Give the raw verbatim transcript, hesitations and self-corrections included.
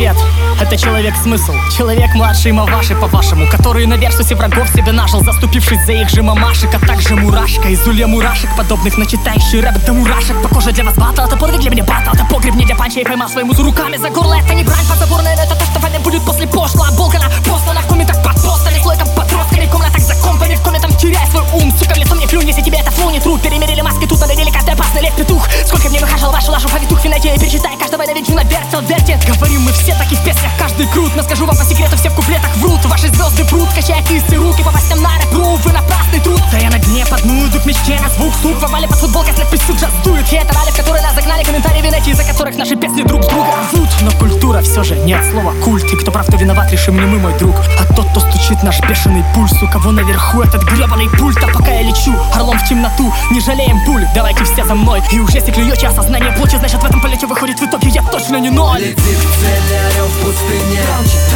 Привет, это человек-смысл, человек младший Маваши, по-вашему, который на версусе врагов себе нажил, заступившись за их же мамашек. А также мурашка из улья мурашек, подобных на читающий рэп до мурашек. Похоже, для вас батл, это подвиг, для меня батл, это погреб не для панча. И поймал свою музу руками за горло, это не брань подзаборная, это то, что война будет после пошла. Болгана, послана в комментах под постами, слой там подростками, комнатах за компами, в комнатах теряй свой ум. Сука, в лицо мне плюнь, если тебе это флоу не труд. Перемерили маски, тут надели каждый опасный лев петух. Сколько в ней выхаживал вашу лажу, повитух в финете, перечитай каждого на венчу на вертел, вертит. Говорим мы все таки в песнях, каждый крут. Но скажу вам по секрету, все в куплетах врут. Ваши звезды прут, качая кисты руки, попасть нам на рэп, вы напрасный труд. Да я на дне по дну, иду к мечте на звук стук. Попали под футбол, как писюк, джаз дует. Хейтерали, в которые нас загнали, комментарии винети, из-за которых наши песни друг с друга рвут. Но культура все же нет слова культ. И кто прав, кто виноват, решим не мы, мой друг, а тот, кто стучит наш бешеный пульс. У кого наверху этот гребаный пульт. А пока я лечу орлом в темноту, не жалеем пуль, давайте все за мной. И уж если клюете осознание плоти, значит в этом полете выходит в итоге я точно не ноль. Летит в цели орел в пустыне.